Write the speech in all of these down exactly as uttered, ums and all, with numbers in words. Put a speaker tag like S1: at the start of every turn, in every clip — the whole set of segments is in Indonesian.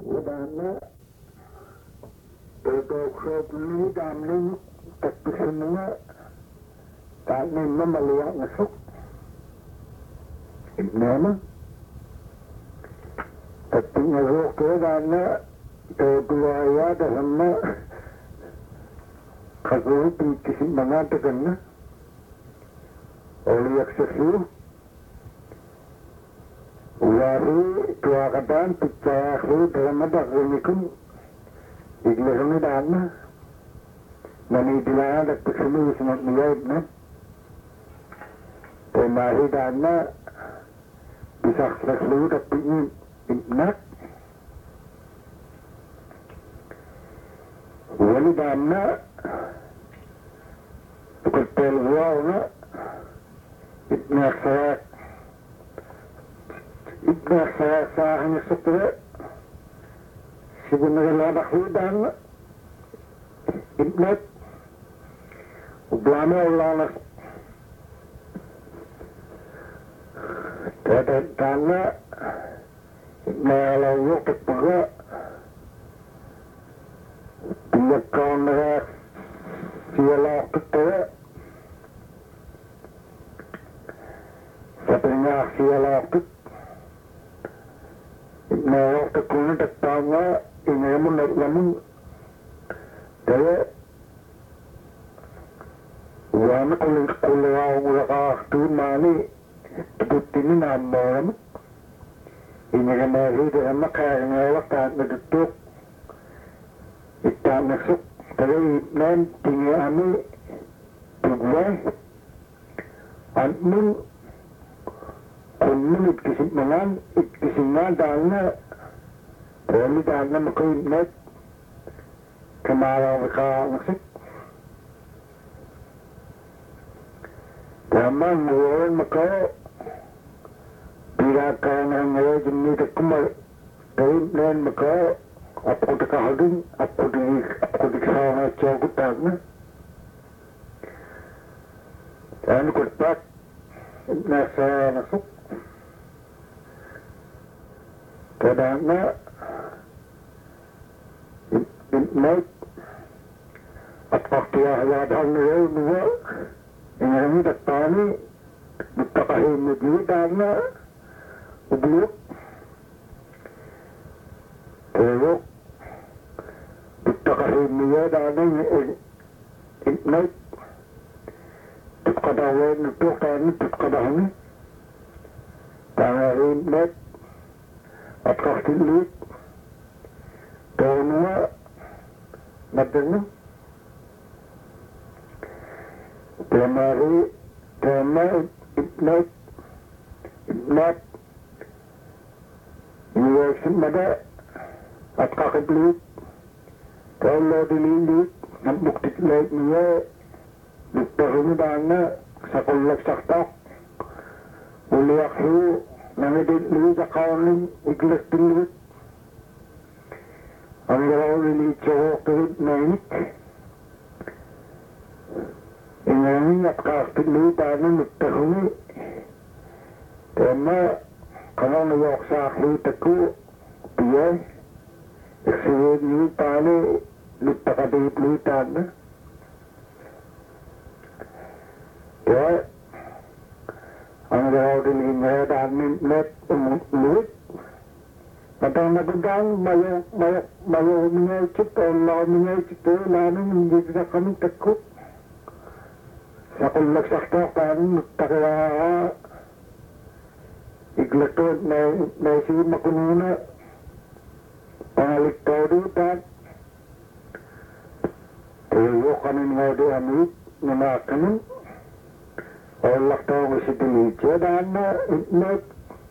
S1: Udana Dodokropli damling tapi semua tak memang melihat masuk mana tapi masuk ke dana dua ya dalam kalau di mana dengan oleh aksesu wari dua kadang percaya dalam ada ini Iglesia dana nani dilana ada kesemu semua niat na pemahi dana bisa selalu tapi ini nak wali dana ketel wow na itna saya itna saya saya hanya setelah sebenarnya ada hudan internet ublama ulana ada dana kalau yuk kepada dia kamera siapa kepada sebenarnya siapa kepada mau tekun tetangga ini pun namun dia wana kulit kulau mereka tu mani ini nama ini kan dari dia makan ngelak tak ngeduk kita masuk dari nanti kami dua anmun kunun ikisimanan ikisiman dana Oli dana makin net kemana mereka masuk zaman mulai mereka tidak kena ngel jenis kemal dari dan mereka apa terkahadun apa di apa di sana jauh tanah dan kuat nasa masuk kadang-kadang internet waktu yang ada nilai dua yang ini tertani berkahim media karena ubuk teruk berkahim media karena internet terkadang untuk kami terkadang karena internet atau tilik Dona Madonna Demari Dema Ibnat Ibnat Yuwasin Mada at kakablit Kala dililit Nambuktik lahat niya Nagpahunidaan na Sa kulag saktak Uliak hiyo Nangidit sa kaunin Iglas dilit Ang gawin ni Chowok na inik. Ingani at kakitili tayo nagtahuni. Kaya kanang nayok sa akita ko, piyay. Iksiwag niyo tayo, nagtakadipilitan na. Kaya, ang gawin ni Ngayon namin net umulit. Patang nagandang mayo mayo mayo minyak cipta Allah minyak cipta lalu menjadi kami tekuk. Sakulak sakta kan takwa iglatot na na si makununa pangalik tadi tak. Tayo kami ngode amit namakan. Allah tahu si dilihat dan internet.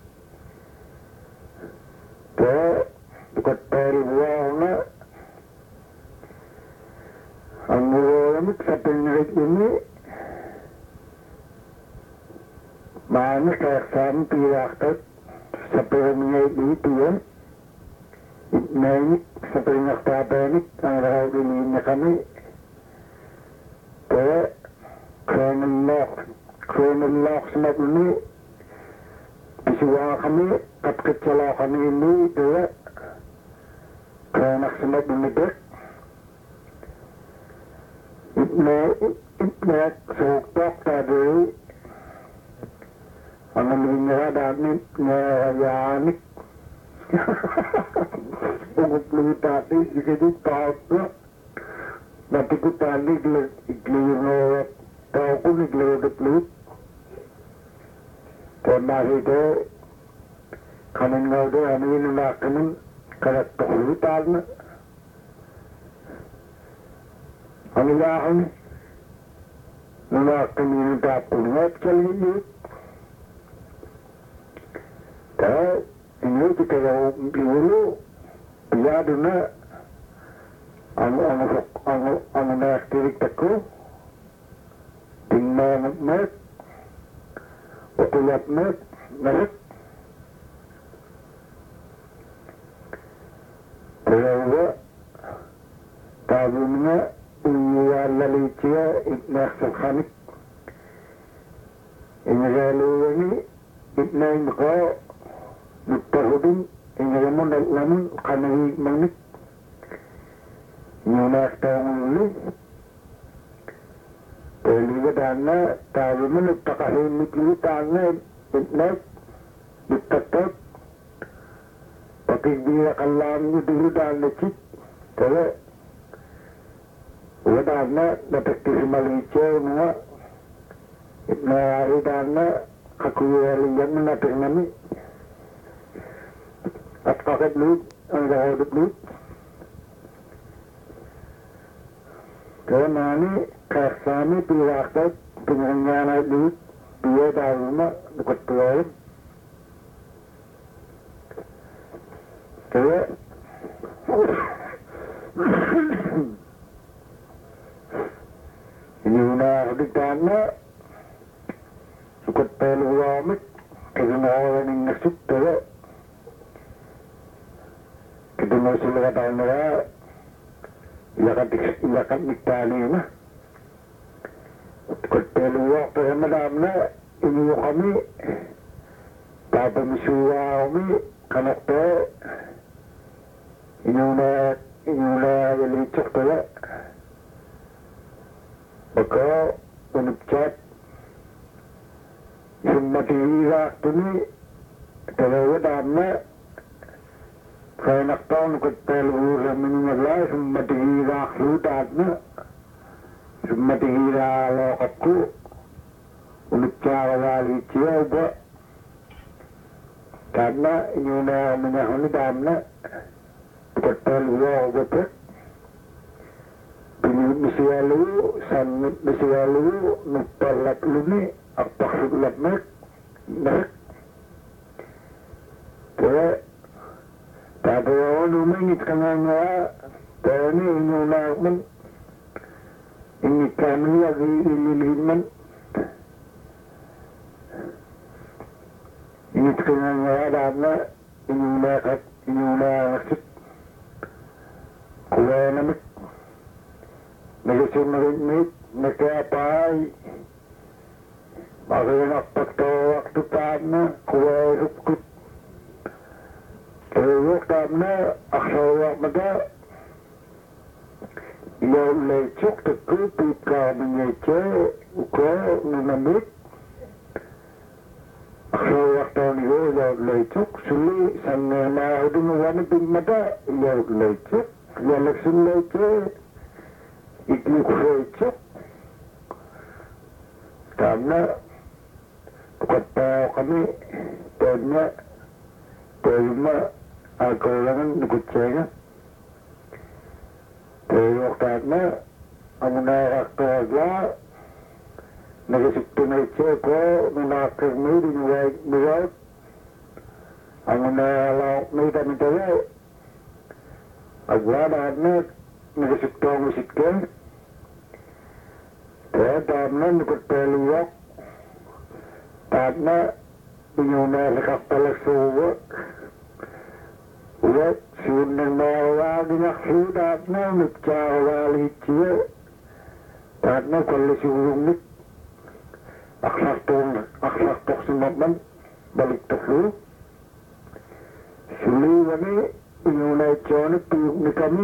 S1: Kaya dekat dari buah na ang mulamit sa pinrit ini maano kaya saan pirakot sa pinrit dito yan itnainik sa pinaktabanik ang rahawin niya kami kaya krenulok krenulok sa matuni Isiwa kami, at katsala kami ini, kaya semua bimidek ibne ibne suktok tadi anamnya dani nyayanik untuk beli tadi jika itu tahu nanti ku tadi iklir tahu ku iklir deplu karena itu kanan ngau ane ini nak kanan karat tahu tarna ane lahan nak kanan tak punya kali tahu ini kita yang dulu biar dulu anu anu anu anu nak tirik takku tinggal nak okulat nak nak terlalu tabunya unyia lalicia iknak sekhanik ini lalu ini iknak kau Nutahudin ini namun namun kanari manik nyunak tahun ini dana tahu mana takahin mikir tanya iknak ditetek pakai dia kalam itu dana cip terus dana detektif Malaysia semua iknak dana aku yang mana ternami at pakai blut, angga ada blut. Kerana ni kasami pilih penyanyi blut, dia dah rumah dekat tuan. Kerana ini nak di tanah dekat peluang, kerana orang ini nasib terus. Kita masih lihat anda, iakan iakan Itali mah. Kalau waktu Ramadan na ini kami, pada misuwa kami kanak tu, ini na ini na yang licik tu lah. Maka menucap semua diri tu ni, kalau Ramadan na saya nak tahu kat pelu ramai lah semua dihira khludatnya semua dihira lokatku untuk cara lagi coba karena ini na menyahuni damna kat pelu lokatku ini mesti lalu sangat mesti lalu nupalak luni apa khludat mek mek ke tapi orang lumengit kananya, tapi ini ulama ini kami lagi iliman ini kananya ada ini ulama ini ulama sih, kau nama negeri negeri negeri apa? Bagaimana waktu waktu tanah kau rukut Waktu akhirnya mereka yang lecok tekuk pika menyece ukur menambil akhirnya waktu ini yang lecok suli sana mahu dengan pin mata yang lecok yang leksin lecok itu lecok karena kata kami tanya terima aku orang ikut saya. Dari waktu amuna waktu aja negeri situ negeri ko menaker ni di luar luar amuna laut ni dan itu agak ada negeri situ musik kan. Dari dalam ikut peluang karena punya lekat pelak suwak. Uat sunnah mawa dengan sudatnya nikah wali cia karena kalau surung nik akhlak tong akhlak tok semapan balik toklu suli wani Indonesia ni piyuk ni kami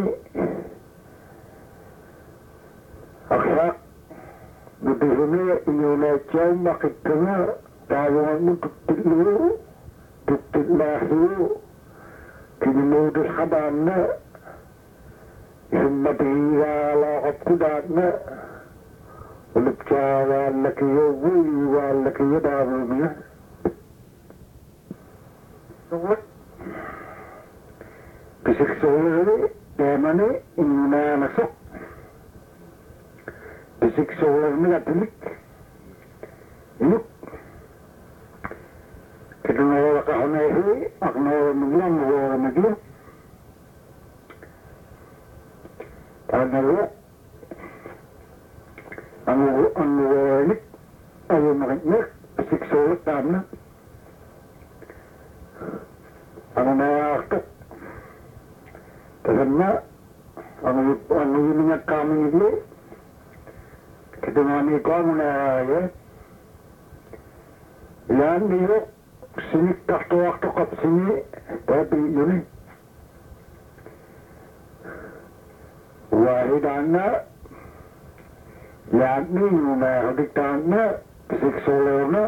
S1: aksak Buti ini Indonesia makikanya tawangan mo tutilo tutilo kini modus kaban na yung matihiralakap ko daan na ulit siya wala kayo wala kayo daro niya What? Bisik solar tema ni inuna nasok. Bisik solar ni atilik. Inuk. Kita nawala ka hunahi, ak nawala maglang, nawala maglang. Tanawa. Ang ang nawalik, ayaw makiknik. Bisik solar tama na. Ang nakakot. Karena ang ang minyak kami ini kita mani kamu na yan niyo sini takto waktu kap sini tapi ini wahidana yan niyo na haditana seksolona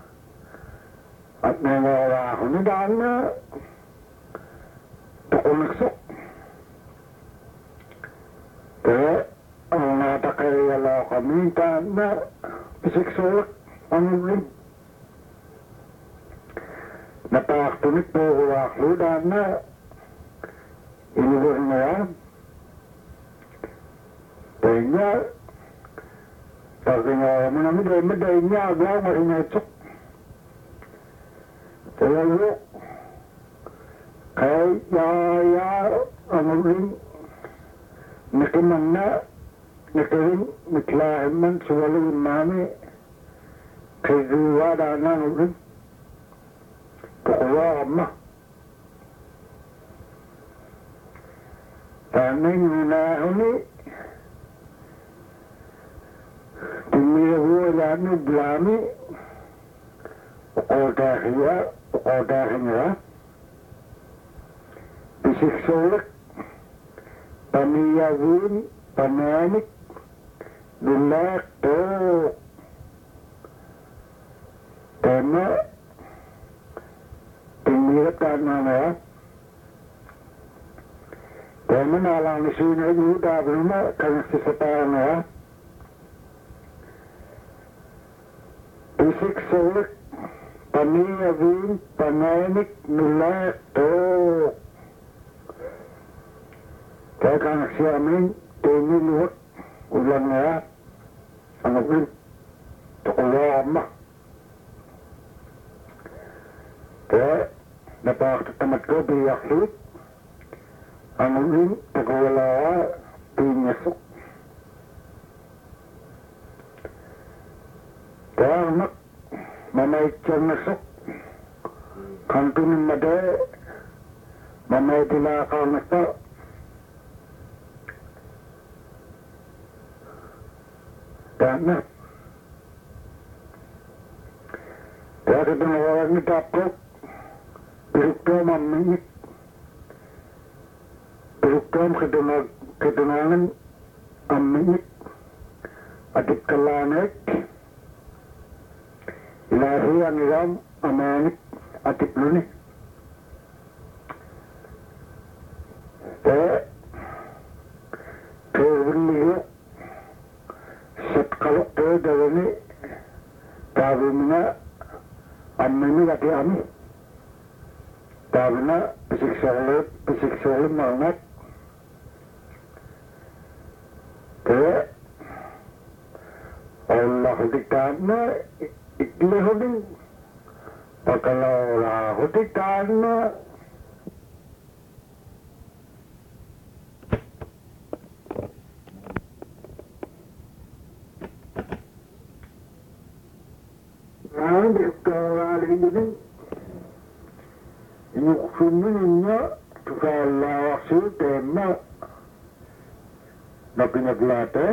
S1: at nangawa ko ni dana tukunaksok kaya ang natakayala kami na seksolak ang rin napaktunit po waklo dana inibor na yan dahil niya pagkanya mo namin dahil dahil niya aglaw marinetsok kaya yun kaya ya ang rin nakiman na nakirin mitlahin man sa walang mami kay duwada na ang rin kukuha ama tanay nuna huni timiyahuwa ni blami ukodahiya ukodahiya bisik solak Pamiyawin, pananik, dulak, to. Tema, tinggirat ka na na. Tema na lang ni Sina Yuda, Bruma, kanasisatahan na. Isik solak, pamiyawin, pananik, dulak, to. Kaya kang siya amin, tingin luwag, ulang na, ang abin, tukuwa ama. Kaya, napakatamat ko, biyak luwag, ang abin, tukuwala, pinyasok. Kaya anak, mamay siyang nasok, kanto ng mada, mamay dilakaw na sa, Dana. Kaya kita nawalan ni Tapok, piruktom ang minit. Piruktom kitunangan ang minit. Atip kalanek. Ilahi ang ilam amanit atip luni. Kaya, kaya wili kalau tu dari ni tahu mana amin ni kaki amin tahu mana pesiksa oleh pesiksa oleh mangat ke Allah hudikana ikli hudik kalau Allah hudikana Ang dikawali ini yuksuminnya tukala waksu tema nakinyaglate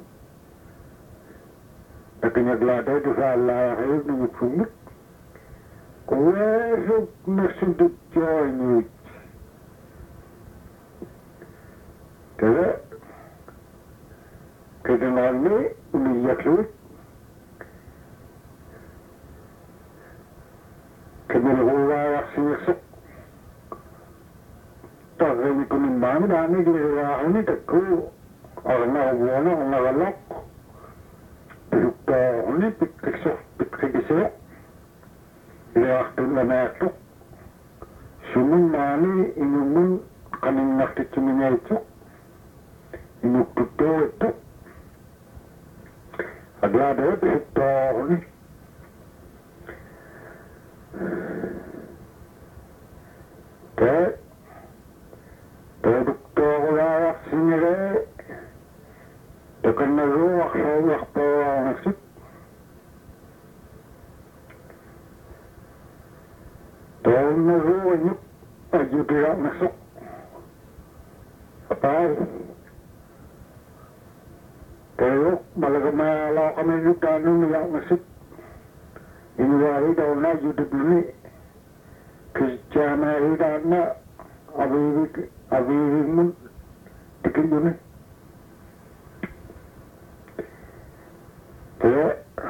S1: nakinyaglate tukala hayag na yuksumit kuwesok nasudut siya init ini umiyak luit. Kemelhuwa sinisok. Tagay ko ng mami dami ginawa ni tagko. Ang nahuwana ang nagalak. Pilukta ni piksok piksik. Reaktor na natok. Sumun mani inumun kaning nakitsuminya itu. Inuktuto itu. Ada-ada pilukta ni. Te produkto wala sinire tekan naru aksayak pa nasip taon naru anyuk ajudira nasok apay pero malagamala kami yung tanong niya nasip inuwari daw na yudibuni Kristiyana hidan na abibig abibig mo tikin yun eh kaya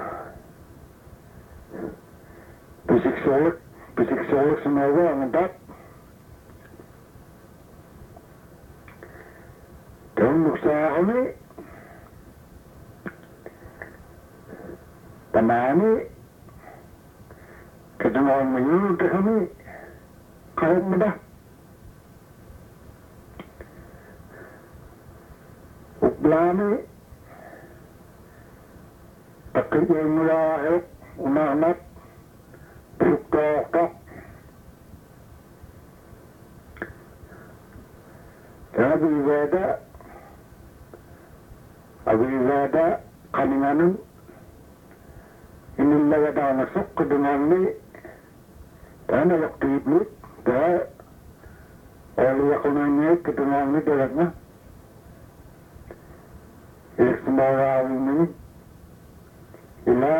S1: pisiksolek pisiksolek sumawa ang adat kaya nuksa kami tamani katangawan mo yun kami kahit mo ba uklami takigay mo lahit umanat pagkaka kaya abivada abivada kaninganan inilagada nasok kadungan ni kaya nalaktiit mo kaya oli ako na niya kadungan ni dalag na ilik sumarawin na ni ila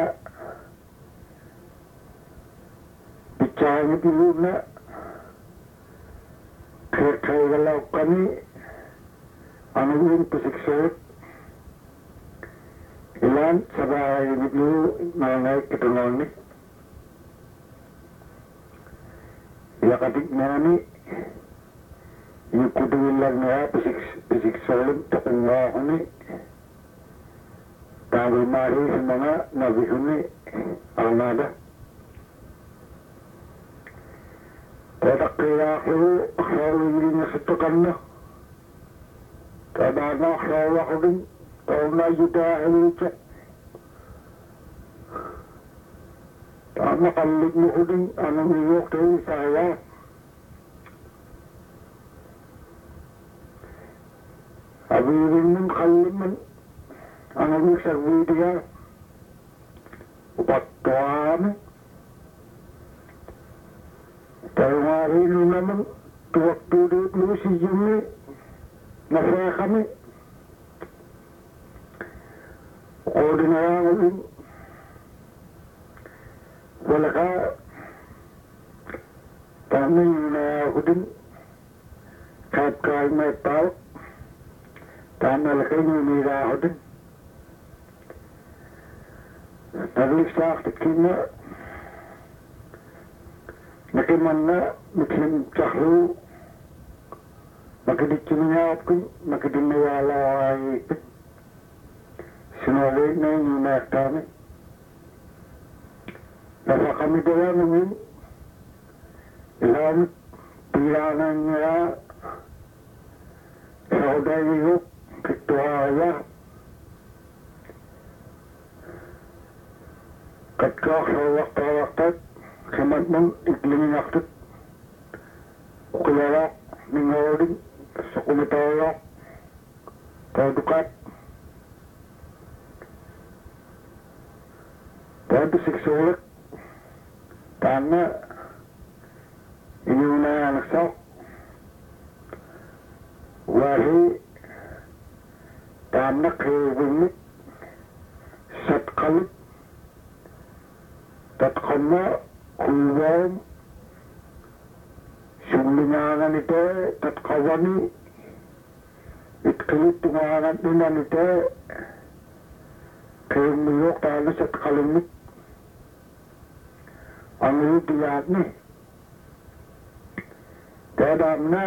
S1: bicara ni dulu na kaya galaw kami ano yung pasiksot ilan sabay ni dulu nangay kadungan ni ila katik na ni yung kuduin lang na pasiksot takong ako ni Tanggal mari sa mga nabihuni ang nada. Tadak kaya ako aksawi na sa tukan na. Kada na aksawi ako din. Taon na yuda hilita. Taon na kalig mo ko din. Anong iyok tayo sa kaya. Abirin mong kaliman. Ang ang sa video upatuan tayo nga rin naman tuwag-tulit mo si Jimmy nasa kami o din na lang ulit wala ka kami na ako din kahit kahit may tawag tama lang kayo nila ako din Naglis lacht het kinder. Nakiman na, nakim tsaklo. Makidit kiniyap ko, makidit nawala ay sinawin na yung unak kami. Nasa kami dala namin. Ilan, pilanan niya. Sa uday niyo, kituaya. Katkak sa wakta-waktat, samat mong iklingin aktot. Kulala, ningawading, sa kumitawak, kadukat. Pwede siksulit, tana, inyuna anak sak. Wahi, tana kewimik, sat kalit. Tatkana kuwam sumlingangan ito tatkawani itkilit tungangan nila nito kemiyok tayo sa kalimit. Ang iyot ni. Kaya dam na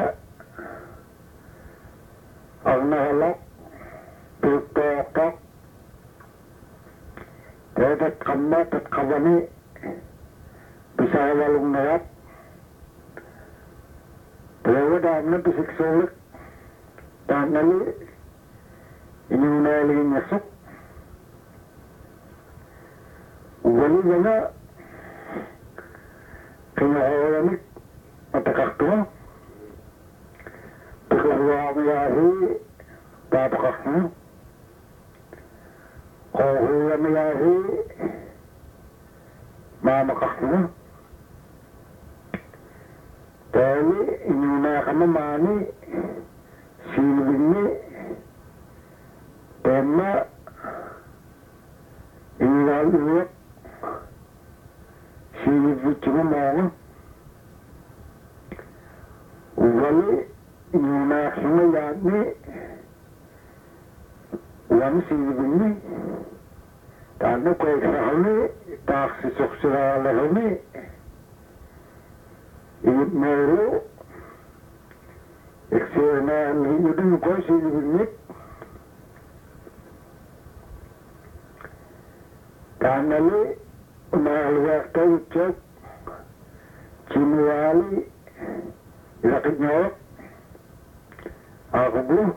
S1: ang nahalak tutok-tok kaya tat kamat at kawani bisa walong nayat kaya dam na pisik sulit dam nali inyunali nyasok wali na kinahawalamit matakaktuwa Pagkawawiyahi, papakas na. Kuhulamiyahi, mamakas na. Dahil inyuna ka mamani, silubin ni, tema, inyaluyot, silubit mo mga. Wali, inyuna himayat ni wan silibin ni tano ko eksahan ni taksi soksiralahan ni iut mero eksena nginudin ko silibin ni tanali umahalwak tayo chok chimuwali ilakit nyawak ako bro.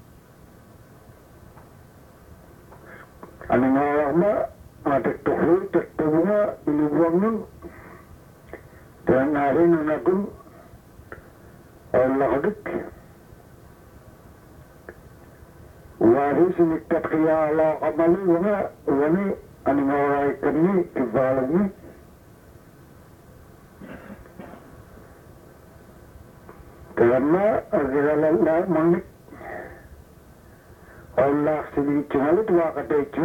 S1: Ano nga na, atik tuhoy, taktago nga, ilibuang nun. Kaya narin ang akong, Allah kadik. Wari siniktat kaya Allah kamali, wanga, wani, ano nga oray kani, kibalag ni. Karena agar na mangit Allah sendiri cuma itu waktu itu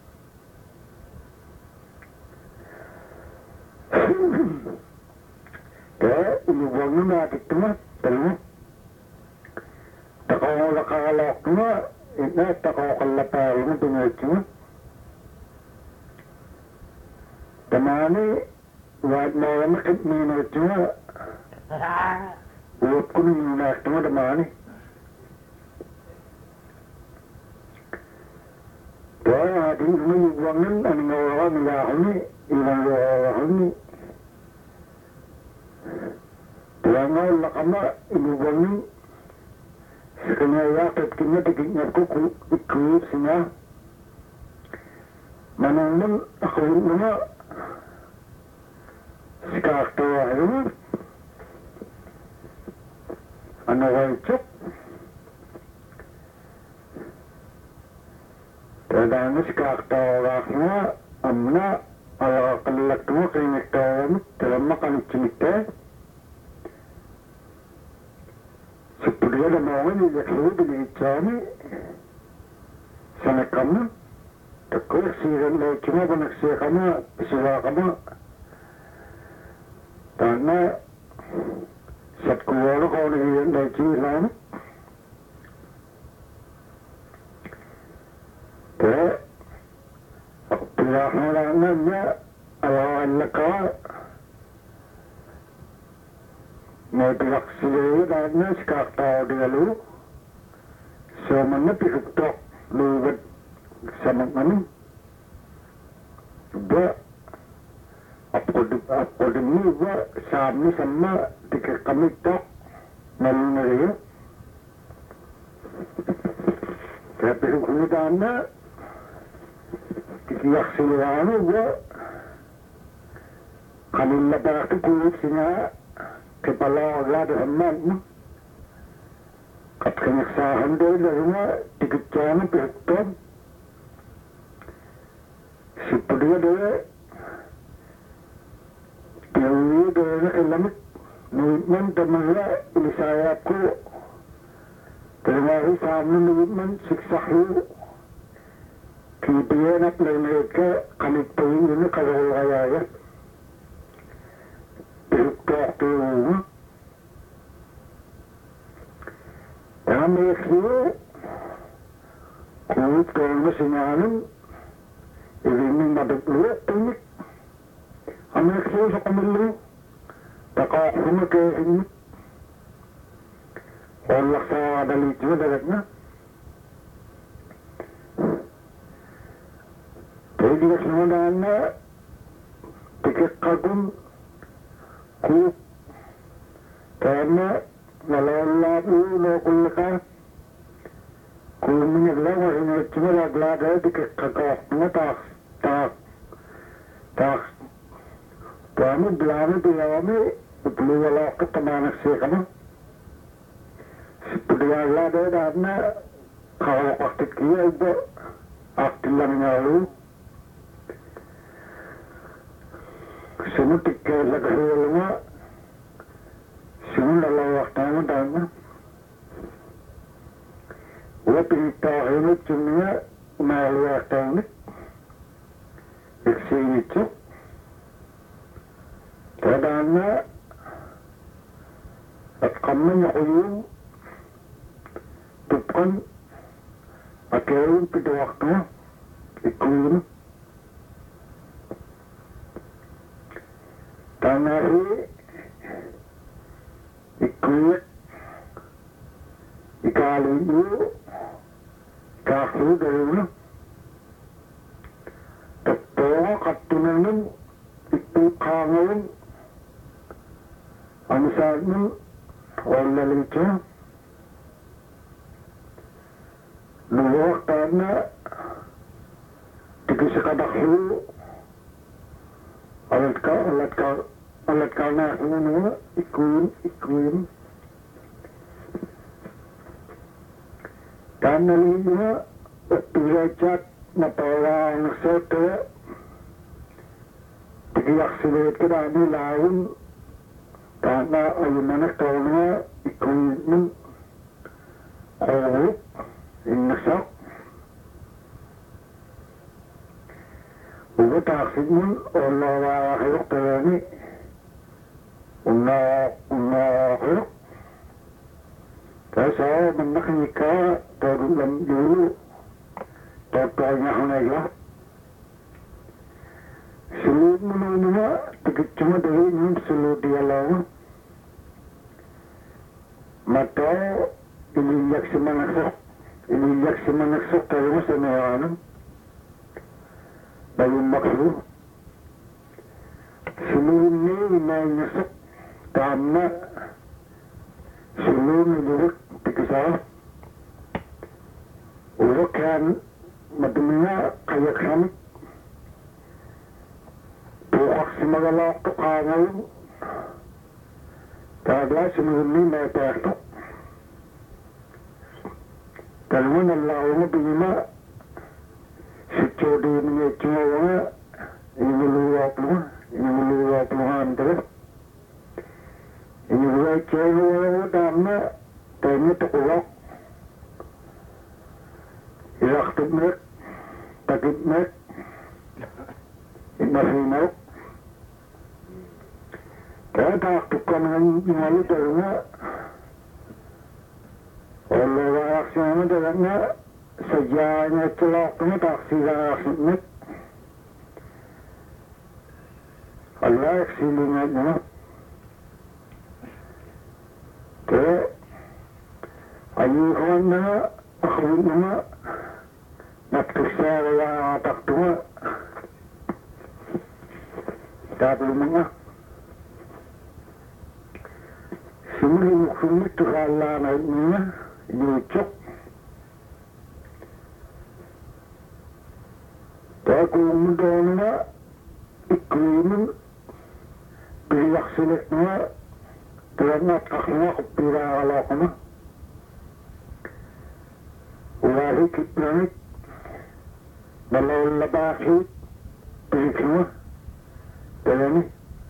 S1: ya ini buangnya mati cuma terus tak kau lakalak cuma ini tak kau kalapal itu cuma cuma temani buat malam minum cuma Uot ko nung nakita damani. Kaya ating umayugwangan ang ngawa nilahon ni, ilang lawahon ni. Kaya nga lakama, inugwangan. Sa kanya yakit kanya tigignan ko ikuyot siya. Manungan ako nga. Si kaktawa yun. Ano kayo chok? Tadaan si kaktawa nga, amna, ala kalak mo kayo nagtawa mo, talang makanitsinite. Supudya na mga nilakso, binigitsami. Sana ka mo. Tako, siran na ito mo, panaksiya ka mo, isiwa ka mo. Tana, Sat kuwala ko na iyan na ikilan. Kaya, pinakalangan niya, alawan na ka. May pinaksilayo na niya si kakatao di alo. So, man na pikuktok, luwad sa mga ano. Ba, Ako demi ba sami sama tiga kami tok malunari tapi kemudian na tiyak silano ba kanila ba ito kulit sina kepala agad aman kat kanyaksahan doon dahil nga tikit siya pikuktok si pudya doon Yang ini kelamit Nuitman tamaya inisaya ko Termari sa amin nuitman siksahu Kibiyan at lainayka Kanitpayin yun na kalawalaya Piruktok tiyo Kami kiyo Kulit ko na sinanin madagluwa tingit. Anak siya sa kamilo. Taka humakainit. Wala sa dalit niya dagat na. Pwede ka sinunaan na tikik kagum ku karena nalala ulo kulaka kung minaglawa ingat cuma laglaga tikik kagak na tak tak tak kami belami bilami wala ka tamanak siya kama seperti laglaga dana kalau aktif kia itu aktif lang ngalu Sumutik ka lagahul nga Sumun lalawak tayo tayo Wala pinitahinit yung nga Umalawak tayo Iksinit yun Tadaan na At kami ako yung Tupkan At yung pitawak na Ikaw yun Tanari Ikuit Ikaliyo Kaku dari Teptawa katunanan Itu kangen Ansarnya Wala lica Luwak karena Tiga sekadakhu Alat ka, alat ka Alat ka na ako na ikuin, ikuin. Tanali niya, at pirachat, natawa ang soto. Tigiyak silit ka dami laun. Tana ayun na natawa nga, ikuin mo. Kawit, inasak. Ugo taksid mo, o lawa kayok tayo ni. Una, una kayok. Kaya sa manakini ka, tarong lang dulu. Totoo niya ako na iya. Sulod mo na niya, tigit siya dahil yung sulod niya lang. Mata, iliyak si manaksak. Iliyak si manaksak tayo mo sa nayanan. Bayong makso. Sulod niya, inay nasak. Tama. Sulod niya direk, tikisa. Urok yan, madumi nga, kayak samit. Bukak si magalak to kangay. Kagla, sulod niya, may perto. Kalma, nalaw mo, binima. Si Chodi niya, chumawa nga. Inuluwap mo, inuluwap mo nga ang direk. Inuway kayo wala dama, tayo tukulak. Ilaktog mek, takip mek, inasinaw. Kaya takip ka naman yung tayo nga. Wala reaksyon naman tayo nga, sadya niya tulak mo, taksi reaksyon mek. Allah, silingan niya. Kaya, ayuhan na, ako na, natusara yung atak tunga. Sabi mga, sumulong-sumit to sa alanay niya, inuchok. Kaya kung mundo na, ikuinin, biyak silik na, kaya nga, kakina ko pinakala ko na. Wari kitlanit, dalawang labakit, pilik mo. Kaya ni.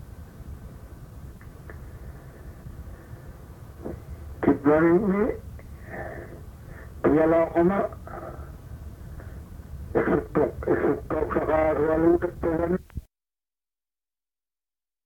S1: Kitlanit ni, pinala ko na. Isuktok, isuktok sa karualutat ko na.